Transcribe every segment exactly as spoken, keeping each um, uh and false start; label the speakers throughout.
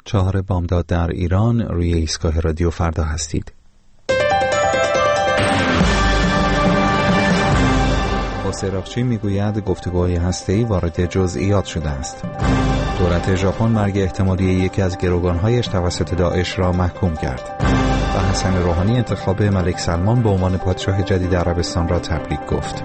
Speaker 1: چهار بامداد در ایران، روی ایستگاه رادیو فردا هستید. سراغچی میگوید گفتگوهای هسته‌ای وارد جزئیات شده است. دولت ژاپن مرگ احتمالی یکی از گروگان‌هایش توسط داعش را محکوم کرد و حسن روحانی انتخاب ملک سلمان به عنوان پادشاه جدید عربستان را تبریک گفت.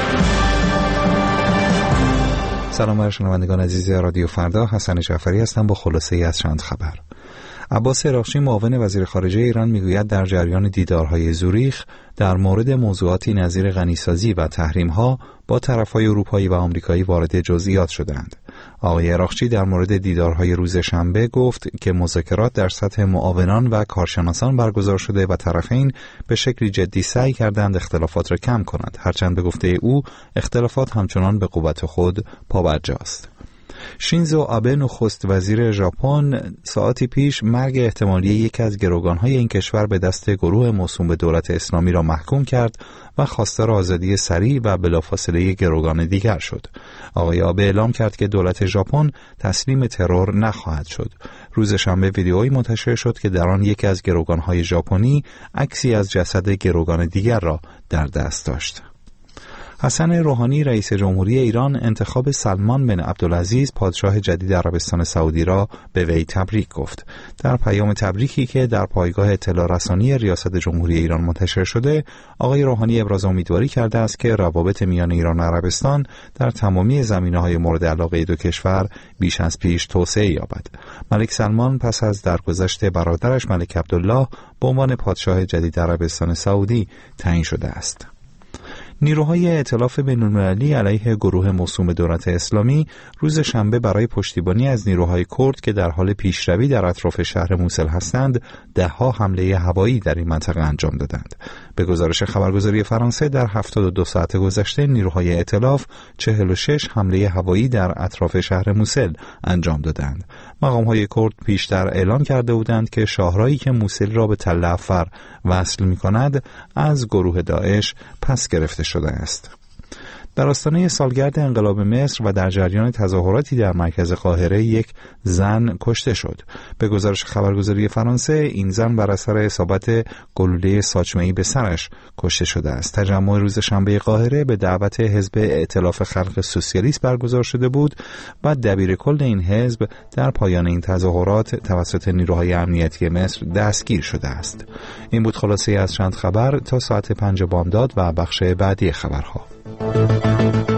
Speaker 1: سلام بر شنوندگان عزیز رادیو فردا، حسن جعفری هستم با خلاصه‌ای از چند خبر. عباس عراقچی معاون وزیر خارجه ایران میگوید در جریان دیدارهای زوریخ در مورد موضوعاتی نظیر غنیسازی و تحریم‌ها با طرف‌های اروپایی و آمریکایی وارد جزئیات شدند. آقای عراقچی در مورد دیدارهای روز شنبه گفت که مذاکرات در سطح معاونان و کارشناسان برگزار شده و طرفین به شکلی جدی سعی کردند اختلافات را کم کنند، هرچند به گفته او اختلافات همچنان به قوت خود پابرجاست. شینزو آبه نخست وزیر ژاپن ساعتی پیش مرگ احتمالی یکی از گروگان‌های این کشور به دست گروه موسوم به دولت اسلامی را محکوم کرد و خواستار آزادی سریع و بلافاصله گروگان دیگر شد. آقای آبه اعلام کرد که دولت ژاپن تسلیم ترور نخواهد شد. روز شنبه ویدئویی منتشر شد که در آن یکی از گروگان‌های ژاپنی عکسی از جسد گروگان دیگر را در دست داشت. حسن روحانی رئیس جمهوری ایران انتخاب سلمان بن عبدالعزیز پادشاه جدید عربستان سعودی را به وی تبریک گفت. در پیام تبریکی که در پایگاه اطلاع رسانی ریاست جمهوری ایران منتشر شده، آقای روحانی ابراز امیدواری کرده است که روابط میان ایران و عربستان در تمامی زمینه‌های مورد علاقه دو کشور بیش از پیش توسعه یابد. ملک سلمان پس از درگذشت برادرش ملک عبدالله به عنوان پادشاه جدید عربستان سعودی تعیین شده است. نیروهای ائتلاف بین‌المللی علیه گروه موسوم به دولت اسلامی روز شنبه برای پشتیبانی از نیروهای کرد که در حال پیشروی در اطراف شهر موصل هستند، ده‌ها حمله هوایی در این منطقه انجام دادند. به گزارش خبرگزاری فرانسه در هفتاد و دو ساعت گذشته نیروهای ائتلاف چهل و شش حمله هوایی در اطراف شهر موصل انجام دادند. مقام‌های کرد پیشتر اعلام کرده بودند که شاهراهی که موصل را به تل افر وصل می‌کند از گروه داعش پس گرفته شده است. در آستانه سالگرد انقلاب مصر و در جریان تظاهراتی در مرکز قاهره یک زن کشته شد. به گزارش خبرگزاری فرانسه این زن بر اثر اصابت گلوله ساچمه‌ای به سرش کشته شده است. تجمع روز شنبه قاهره به دعوت حزب ائتلاف خلق سوسیالیست برگزار شده بود و دبیرکل این حزب در پایان این تظاهرات توسط نیروهای امنیتی مصر دستگیر شده است. این بود خلاصه از چند خبر تا ساعت پنج بامداد و بخش بعدی خبرها.